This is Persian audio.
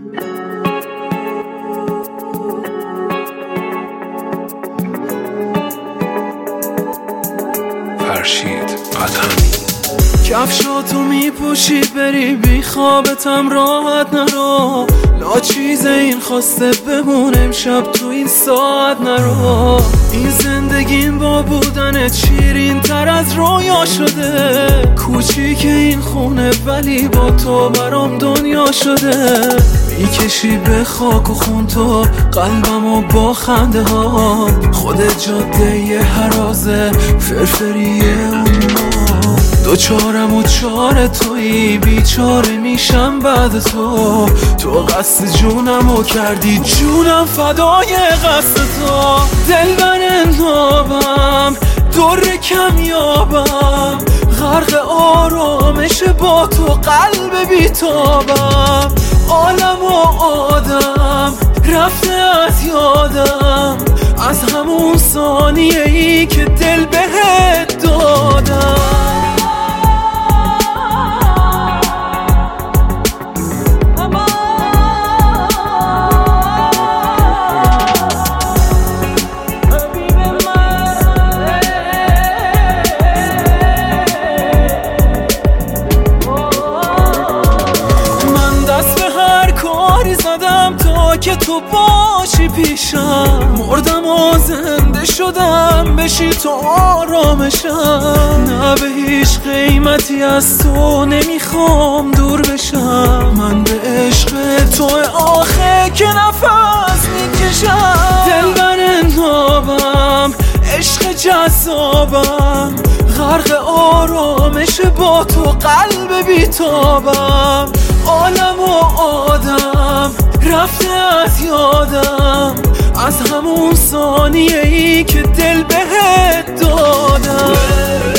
فرشید قدمی کفشاتو میپوشی بری بی خوابتم راحت نرو، لا چیز این خواسته بمون امشب تو این ساعت نرو. این زندگیم با بودنت شیرین تر از رویا شده، کوچیک این خونه ولی با تو برام دنیا شده. میکشی به خاک و خون تو قلبمو با خنده ها، خودت جاده هرازه فرفریه اون دوچارم و چار تویی، بیچاره میشم بعد تو. تو قصد جونمو کردی جونم فدای قصد تو. دلبر نابم در کمیابم، غرق آرامش با تو قلب بیتابم. عالم و آدم رفته از یادم، از همون ثانیه ای که دل بهت دادم. تا که تو باشی پیشم، مردم و زنده شدم بشی تو آرامشم. نه به هیچ قیمتی از تو نمیخوام دور بشم، من به عشق تو آخه که نفس میکشم. دلبر نابم عشق جذابم، غرق آرامش با تو قلب بیتابم. عالم و آدم رفته از یادم، از همون ثانیه ای که دل بهت دادم.